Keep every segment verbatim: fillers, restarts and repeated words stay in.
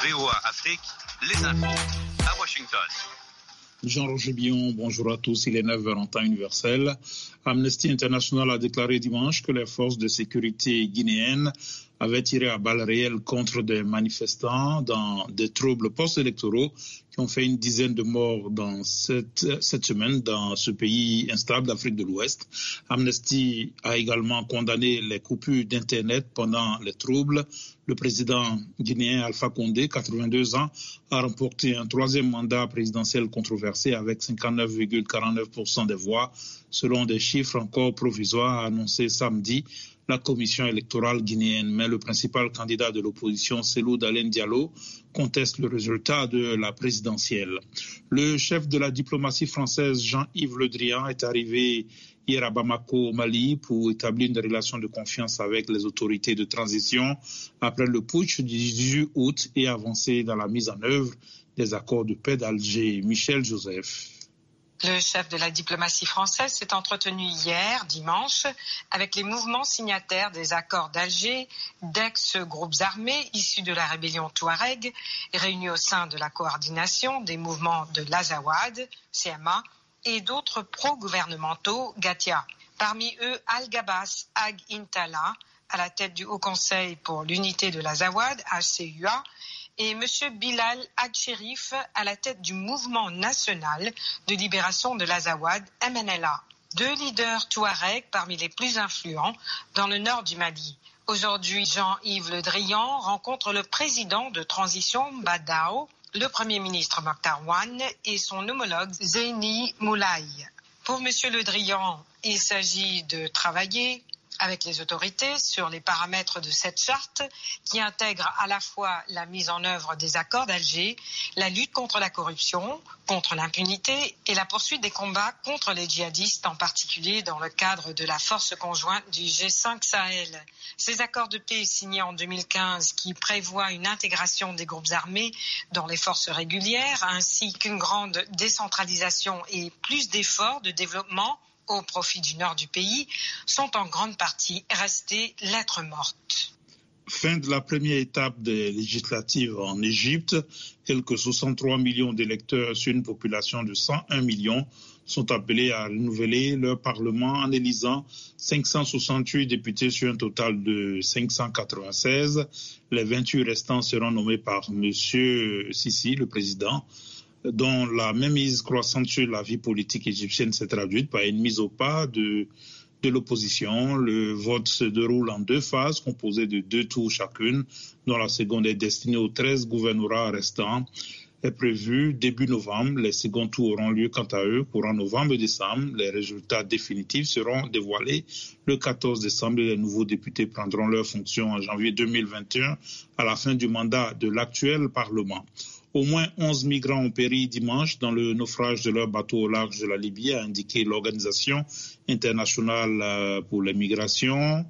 V O A Afrique, les infos à Washington. Jean-Roger Billon, bonjour à tous. Il est neuf heures en temps universel. Amnesty International a déclaré dimanche que les forces de sécurité guinéennes avaient tiré à balles réelles contre des manifestants dans des troubles post-électoraux qui ont fait une dizaine de morts dans cette, cette semaine dans ce pays instable d'Afrique de l'Ouest. Amnesty a également condamné les coupures d'Internet pendant les troubles. Le président guinéen Alpha Condé, quatre-vingt-deux ans, a remporté un troisième mandat présidentiel controversé avec cinquante-neuf virgule quarante-neuf pour cent des voix, selon des chiffres encore provisoires, a annoncé samedi la commission électorale guinéenne. Mais le principal candidat de l'opposition, Cellou Dalein Diallo, conteste le résultat de la présidentielle. Le chef de la diplomatie française, Jean-Yves Le Drian, est arrivé hier à Bamako, au Mali, pour établir une relation de confiance avec les autorités de transition après le putsch du dix-huit août et avancer dans la mise en œuvre des accords de paix d'Alger. Michel Joseph. Le chef de la diplomatie française s'est entretenu hier, dimanche, avec les mouvements signataires des accords d'Alger, d'ex-groupes armés issus de la rébellion Touareg, réunis au sein de la coordination des mouvements de l'Azawad, C M A, et d'autres pro-gouvernementaux, Gatia. Parmi eux, Al-Gabas Ag Intala, à la tête du Haut Conseil pour l'unité de l'Azawad, H C U A, et M. Bilal Hadcherif à la tête du mouvement national de libération de l'Azawad, M N L A. Deux leaders touaregs parmi les plus influents dans le nord du Mali. Aujourd'hui, Jean-Yves Le Drian rencontre le président de transition Badao, le premier ministre Mokhtar Ouane et son homologue Zeyni Moulay. Pour M. Le Drian, il s'agit de travailler avec les autorités sur les paramètres de cette charte qui intègre à la fois la mise en œuvre des accords d'Alger, la lutte contre la corruption, contre l'impunité et la poursuite des combats contre les djihadistes, en particulier dans le cadre de la force conjointe du G cinq Sahel. Ces accords de paix signés en deux mille quinze qui prévoient une intégration des groupes armés dans les forces régulières ainsi qu'une grande décentralisation et plus d'efforts de développement au profit du nord du pays, sont en grande partie restés lettres mortes. Fin de la première étape des législatives en Égypte. Quelques soixante-trois millions d'électeurs sur une population de cent un millions sont appelés à renouveler leur parlement en élisant cinq cent soixante-huit députés sur un total de cinq cent quatre-vingt-seize. Les vingt-huit restants seront nommés par M. Sisi, le président, dont la mainmise croissante sur la vie politique égyptienne s'est traduite par une mise au pas de, de l'opposition. Le vote se déroule en deux phases, composées de deux tours chacune, dont la seconde est destinée aux treize gouvernorats restants. Est prévu début novembre. Les seconds tours auront lieu quant à eux courant novembre et décembre. Les résultats définitifs seront dévoilés le quatorze décembre et les nouveaux députés prendront leurs fonctions en janvier deux mille vingt et un à la fin du mandat de l'actuel Parlement. Au moins onze migrants ont péri dimanche dans le naufrage de leur bateau au large de la Libye, a indiqué l'Organisation internationale pour les migrations.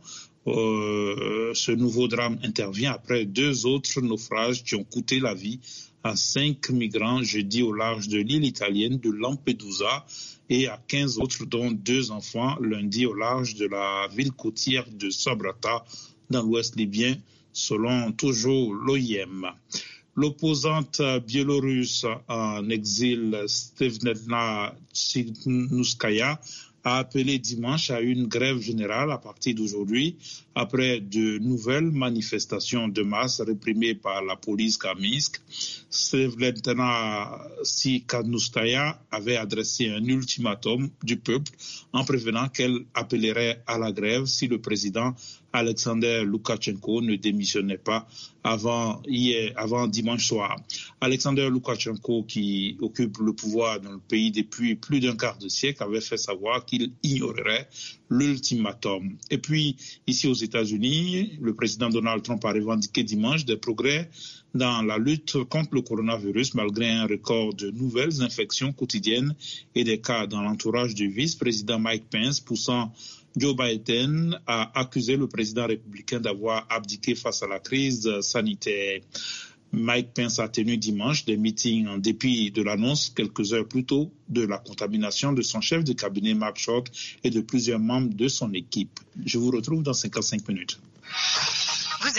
Euh, ce nouveau drame intervient après deux autres naufrages qui ont coûté la vie à cinq migrants jeudi au large de l'île italienne de Lampedusa et à quinze autres, dont deux enfants, lundi au large de la ville côtière de Sabrata dans l'ouest libyen, selon toujours l'O I M. L'opposante biélorusse en exil, Stevnetna Tsikhanouskaya, a appelé dimanche à une grève générale à partir d'aujourd'hui après de nouvelles manifestations de masse réprimées par la police à Minsk. Stevnetna Tsikhanouskaya avait adressé un ultimatum du peuple en prévenant qu'elle appellerait à la grève si le président Alexander Loukachenko ne démissionnait pas avant, hier, avant dimanche soir. Alexander Loukachenko, qui occupe le pouvoir dans le pays depuis plus d'un quart de siècle, avait fait savoir qu'il ignorerait l'ultimatum. Et puis, ici aux États-Unis, le président Donald Trump a revendiqué dimanche des progrès dans la lutte contre le coronavirus, malgré un record de nouvelles infections quotidiennes et des cas dans l'entourage du vice-président Mike Pence, poussant Joe Biden a accusé le président républicain d'avoir abdiqué face à la crise sanitaire. Mike Pence a tenu dimanche des meetings en dépit de l'annonce quelques heures plus tôt de la contamination de son chef de cabinet Mark Short et de plusieurs membres de son équipe. Je vous retrouve dans cinquante-cinq minutes.